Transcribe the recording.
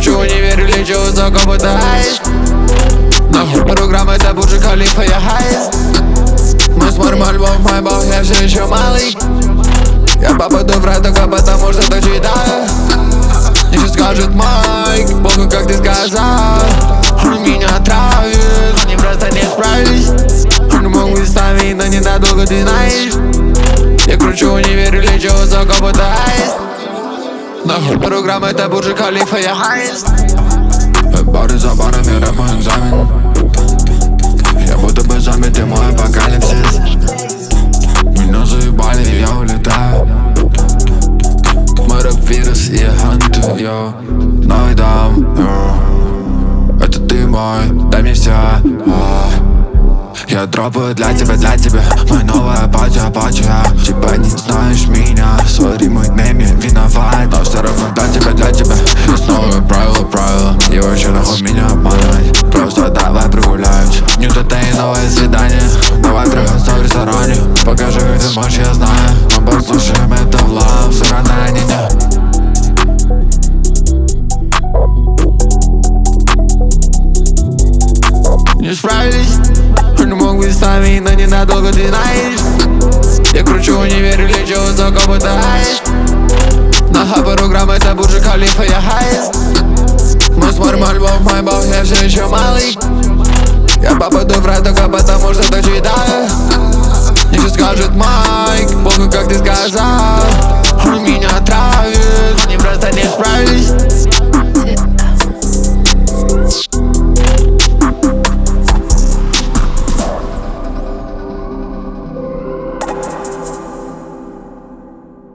кручу, не верю, лечу высоко, пытаюсь. Нахуй программа, это Бурдж Халифа, я хайст. Мы смотрим альбом в Майбах, я все еще малый. Я попаду в рай только потому, что так читаю. Ничего скажет Майк, похуй, как ты сказал. Он меня травит, они просто не справились. Он мог бы ставить, но ненадолго, ты знаешь. Я кручу, не верю, лечу высоко, пытаюсь. Нахуй программа, это Бурдж Халифа, я хайст. Бары за барами, рэп мой экзамен. Я будто бы зомби, ты мой апокалипсис. Меня заебали, и я улетаю. Мой рэп-вирус, и я ханту, йо. Новый дом, йо. Это ты мой, дай мне все. Я дропаю для тебя, моя новая апатия. Типа не знаешь меня, сори, мой нейм, я виноват. Но все равно для тебя. Есть новые правила. И вообще нахуй меня обманывать. Просто давай прогуляемся. Нью-то-тей, новое свидание. Давай приготовь в ресторане. Покажи, как ты можешь, я знаю. Мы послушаем это в лав, все равно не. Не справились. Он мог бы ставить, но ненадолго, ты знаешь. Я кручу, не верю, лечу высоко, пытаюсь. Нахуй программа, это Бурдж Халифа, я хайст.